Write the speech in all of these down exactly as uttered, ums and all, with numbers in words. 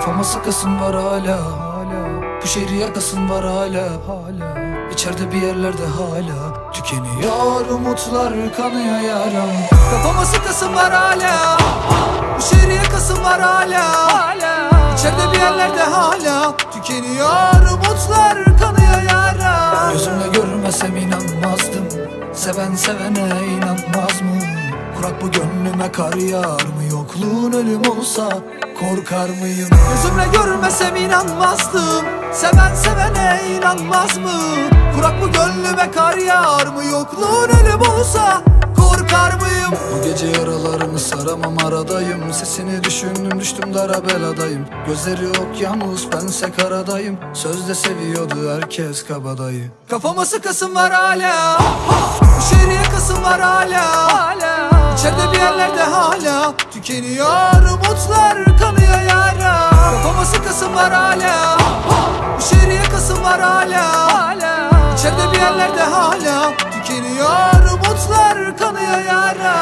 Kafama sıkasın var hala, bu şehri yakasın var hala. İçeride bir yerlerde hala tükeniyor umutlar, kanıyor yaram. Kafama sıkasın var hala, bu şehri yakasın var hala. İçeride bir yerlerde hala tükeniyor umutlar, kanıyor yaram. Gözümle görmesem inanmazdım, seven sevene inanmaz mı? Kurak bu gönlüme kar yağar mı? Yokluğun ölüm olsa korkar mıyım? Gözümle görmesem inanmazdım, seven sevene inanmaz mı? Kurak bu gönlüme kar yağar mı? Yokluğun ölüm olsa korkar mıyım? Bu gece yaralarımı saramam aradayım. Sesini düşündüm düştüm dara beladayım. Gözleri okyanus bense karadayım. Sözde seviyordu herkes kabadayı. Kafama sıkasın var hala, bu şehri yakasın var hala. İçeride bir yerlerde hala tükeniyor umutlar, kanıyor yara. Kafama sıkasın var hala, bu şehri yakasın var hala. İçeride bir yerlerde hala tükeniyor umutlar, kanıyor yara.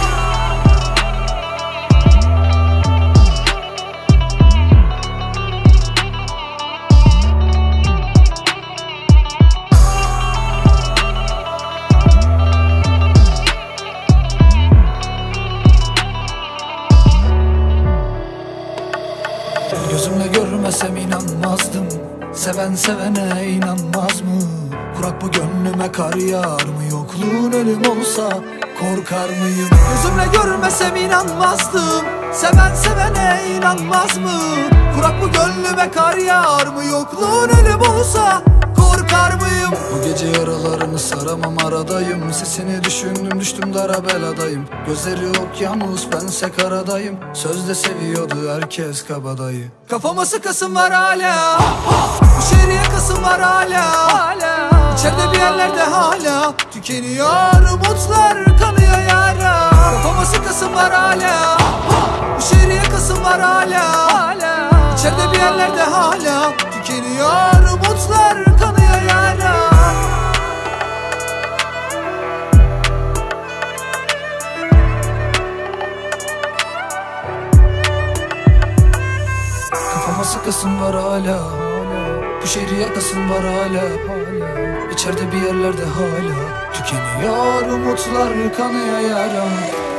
Gözümle görmesem inanmazdım, seven sevene inanmaz mı? Kurak bu gönlüme kar yağar mı? Yokluğun ölüm olsa korkar mıyım? Gözümle görmesem inanmazdım, seven sevene inanmaz mı? Kurak bu gönlüme kar yağar mı? Yokluğun ölüm olsa korkar mıyım? Bu gece yaralarını saramam aradayım. Sesini düşündüm düştüm dara beladayım. Gözleri okyanus bense karadayım. Sözde seviyordu herkes kabadayı. Kafama sıkasın var hala, bu şehri yakasın var hala. İçeride bir yerlerde hala tükeniyor umutlar, kanıyor yara. Kafama sıkasın var hala, bu şehri yakasın var hala. İçeride bir yerlerde hala tükeniyor umutlar, kanıyor yara. Kafama sıkasın var hala, bu şehri yakasın var hala. İçeride bir yerlerde hala tükeniyor umutlar, kanıyor yaram.